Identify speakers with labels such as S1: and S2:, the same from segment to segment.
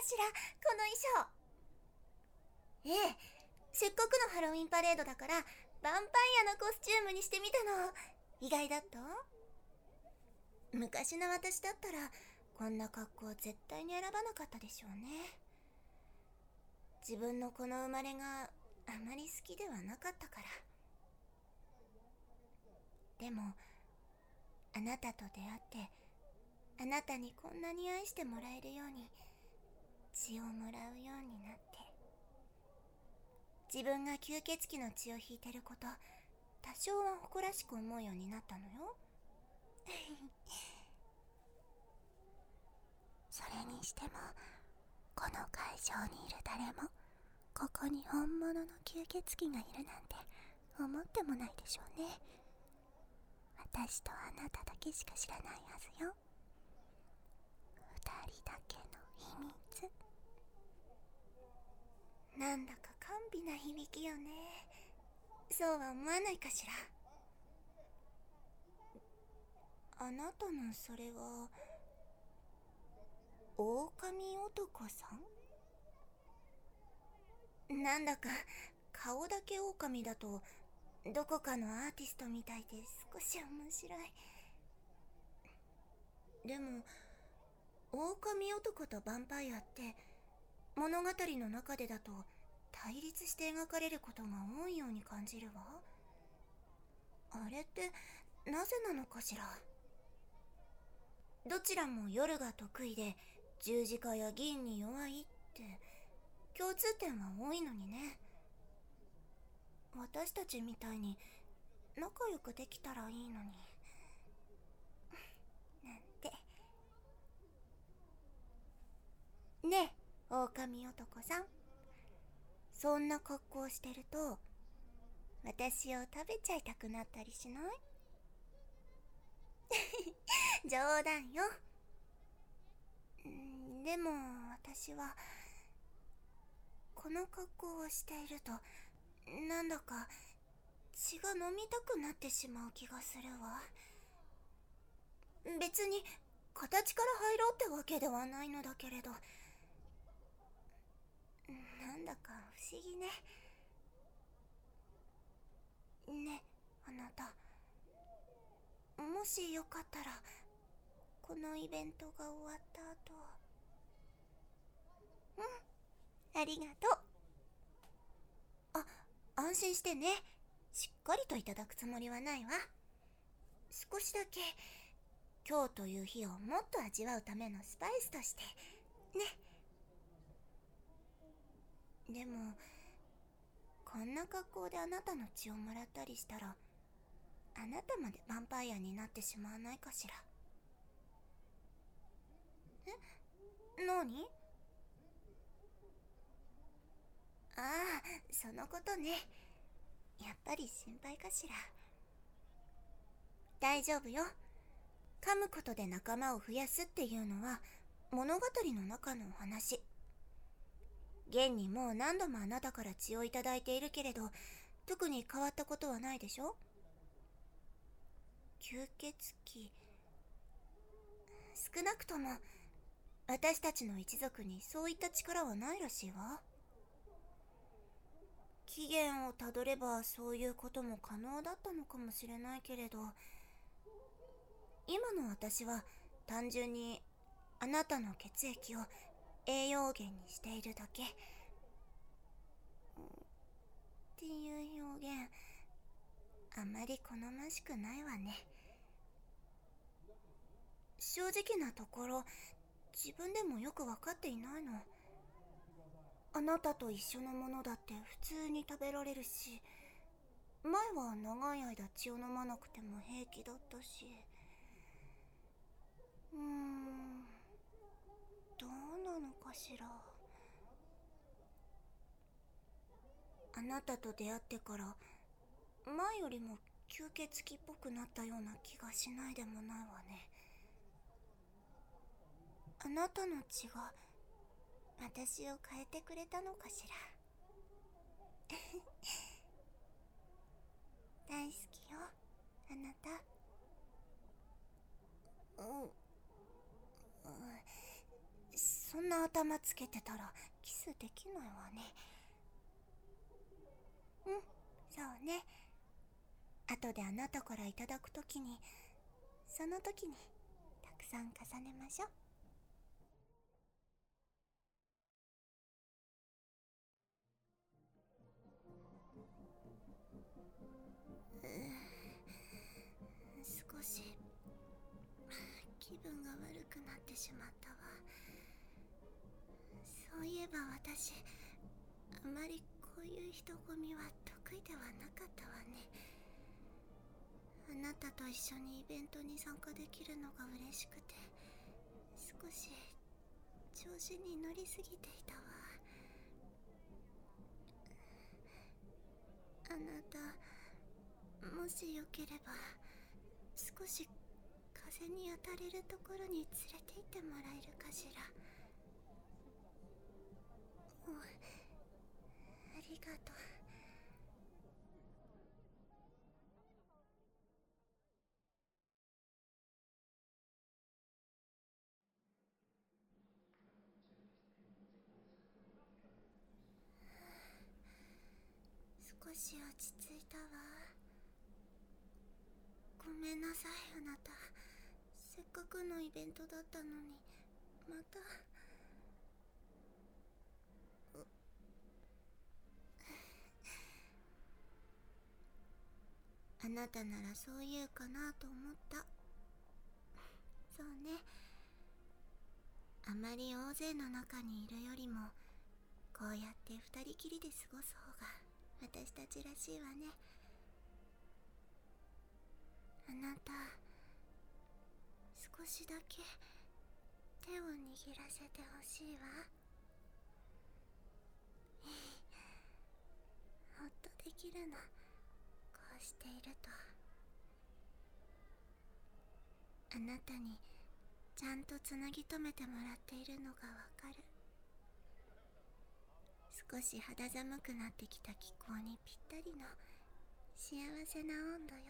S1: しら、この衣装。ええ、せっかくのハロウィンパレードだからヴァンパイアのコスチュームにしてみたの。意外だった？昔の私だったらこんな格好絶対に選ばなかったでしょうね。自分のこの生まれがあまり好きではなかったから。でもあなたと出会って、あなたにこんなに愛してもらえるように、血をもらうようになって、自分が吸血鬼の血を引いてること多少は誇らしく思うようになったのよ。それにしてもこの会場にいる誰もここに本物の吸血鬼がいるなんて思ってもないでしょうね。私とあなただけしか知らないはずよ。二人だけの秘密。なんだか甘美な響きよね。そうは思わないかしら。あなたのそれは狼男さん？なんだか顔だけ狼だとどこかのアーティストみたいで少し面白い。でも狼男とヴァンパイアって物語の中でだと対立して描かれることが多いように感じるわ。あれってなぜなのかしら。どちらも夜が得意で十字架や銀に弱いって共通点は多いのにね。私たちみたいに仲良くできたらいいのになんて。ねえ狼男さん、そんな格好してると私を食べちゃいたくなったりしない？冗談よ。でも私はこの格好をしているとなんだか血が飲みたくなってしまう気がするわ。別に形から入ろうってわけではないのだけれど、なんだか不思議ね。ね、あなた、もしよかったらこのイベントが終わった後。ありがとう。あ、安心してね。しっかりといただくつもりはないわ。少しだけ今日という日をもっと味わうためのスパイスとしてね。でもこんな格好であなたの血をもらったりしたらあなたまでヴァンパイアになってしまわないかしら。何？ああ、そのことね。やっぱり心配かしら。大丈夫よ。噛むことで仲間を増やすっていうのは物語の中のお話。現にもう何度もあなたから血をいただいているけれど特に変わったことはないでしょ。吸血鬼、少なくとも私たちの一族にそういった力はないらしいわ。起源をたどればそういうことも可能だったのかもしれないけれど、今の私は単純にあなたの血液を栄養源にしているだけっていう表現、あまり好ましくないわね。正直なところ自分でもよく分かっていないの。あなたと一緒のものだって普通に食べられるし、前は長い間血を飲まなくても平気だったし。どうなのかしら。あなたと出会ってから前よりも吸血鬼っぽくなったような気がしないでもないわね。あなたの血が私を変えてくれたのかしら。大好きよ、あなた。うん、 そんな頭つけてたらキスできないわね。うん、そうね。後であなたからいただくときに、その時にたくさん重ねましょう。少し気分が悪くなってしまったわ。そういえば私、あまりこういう人混みは得意ではなかったわね。あなたと一緒にイベントに参加できるのが嬉しくて、少し調子に乗りすぎていたわ。あなた、もしよければ少し風に当たれるところに連れて行ってもらえるかしら。ありがとう。少し落ち着いたわ。ごめんなさい、あなた。せっかくのイベントだったのに、また。あなたならそう言うかなと思った。そうね。あまり大勢の中にいるよりも、こうやって二人きりで過ごす方が私たちらしいわね。あなた、少しだけ手を握らせてほしいわ。ほっとできるの、こうしていると。あなたにちゃんとつなぎ止めてもらっているのがわかる。少し肌寒くなってきた気候にぴったりの幸せな温度よ。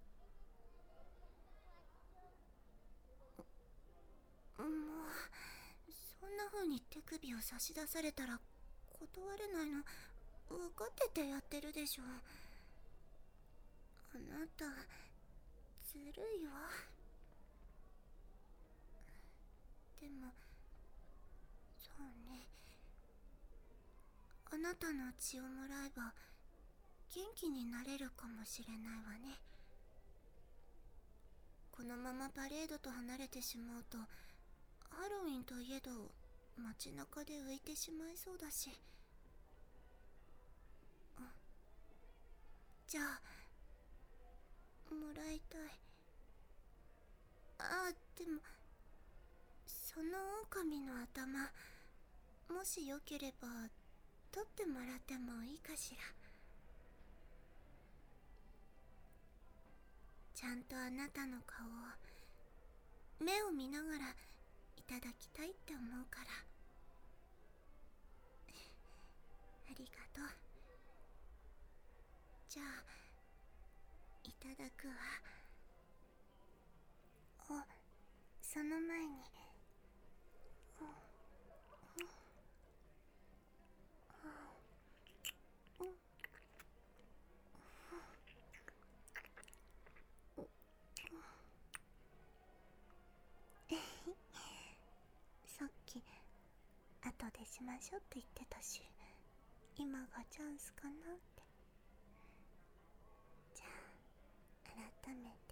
S1: もう、そんな風に手首を差し出されたら断れないの分かっててやってるでしょ。あなた、ずるいわ。でも、そうね。あなたの血をもらえば元気になれるかもしれないわね。このままパレードと離れてしまうと、ハロウィンといえど街中で浮いてしまいそうだし。じゃあ、もらいたい。でも、その狼の頭、もしよければ取ってもらってもいいかしら。ちゃんとあなたの顔を目を見ながらいただきたいって思うから。ありがとう。じゃあ、いただくわ。その前に、さっき後でしましょうって言ってたし、今がチャンスかなって。じゃあ、改めて。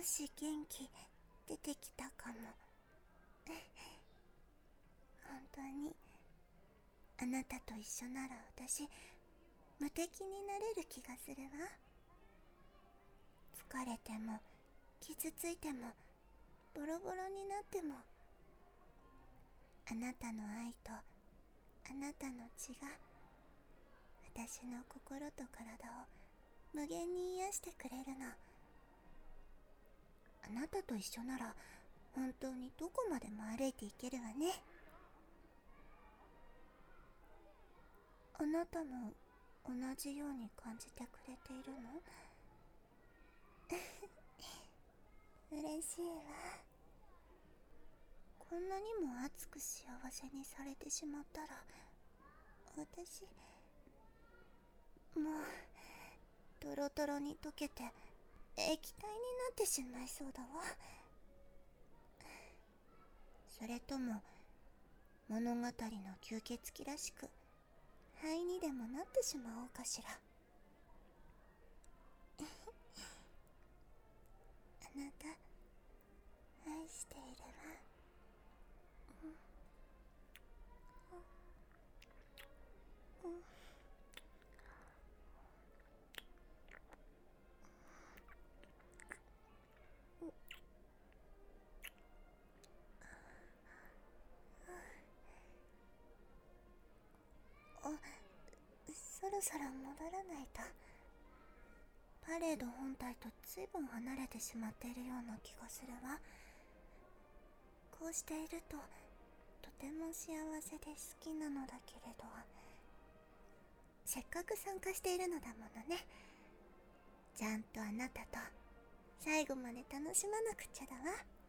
S1: 少し元気出てきたかも。本当にあなたと一緒なら私無敵になれる気がするわ。疲れても傷ついてもボロボロになっても、あなたの愛とあなたの血が私の心と体を無限に癒してくれるの。あなたと一緒なら本当にどこまでも歩いていけるわね。あなたも同じように感じてくれているの？嬉しいわ。こんなにも熱く幸せにされてしまったら、私もうトロトロに溶けて液体になってしまいそうだわ。それとも物語の吸血鬼らしく灰にでもなってしまおうかしら。あなた愛しているわ。そろそろ戻らないと。パレード本体と随分離れてしまっているような気がするわ。こうしているととても幸せで好きなのだけれど、せっかく参加しているのだものね。ちゃんとあなたと最後まで楽しまなくちゃだわ。